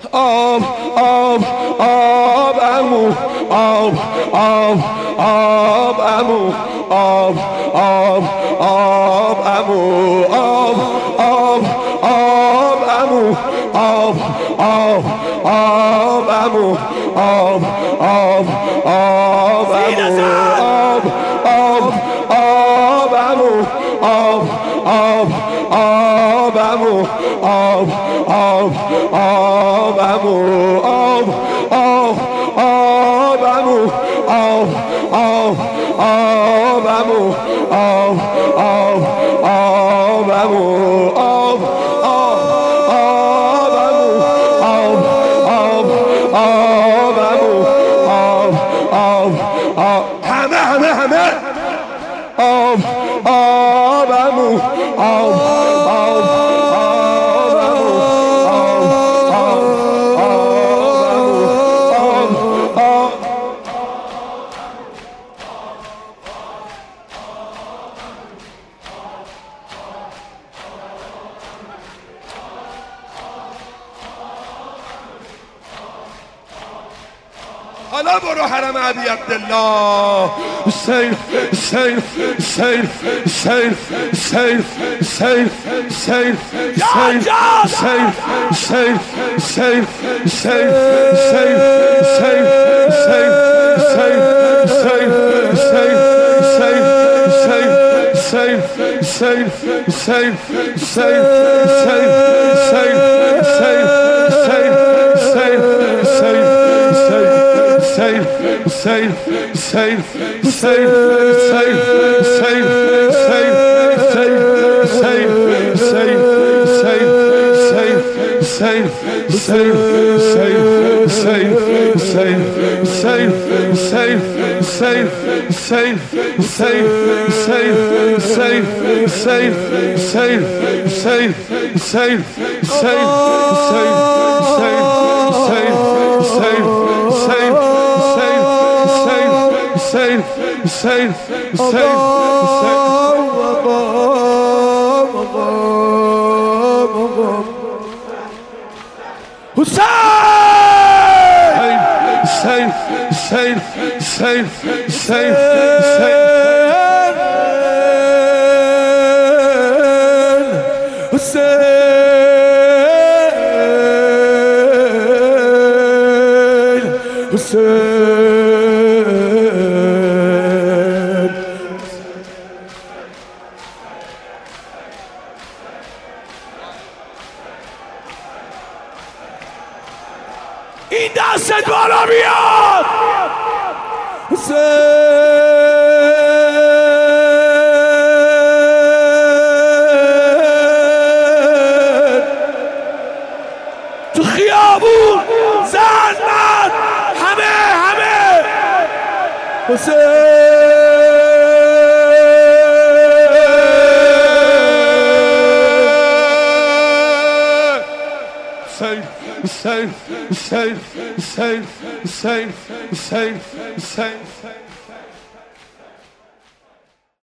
آب آب آب عمو آب آب آب عمو آب آب آب عمو آب آب آب عمو آب آب آب عمو آب آب آب عمو آب آب آب عمو آب آب آب عمو آب آب آب عمو آب آب آب عمو آب آب آب عمو آب آب آب عمو آب آب آب عمو آب آب آب عمو آب آب آب همه آب آب عمو آب آب آب عمو آب آب آب آب حالا برو حرم ابی عبدالله سیف سیف سیف سیف سیف سیف سیف سیف سیف سیف سیف سیف این دستت بالا بیاد تو خیابون زن مرد همه حسین safe, safe, safe, safe, safe, safe, safe.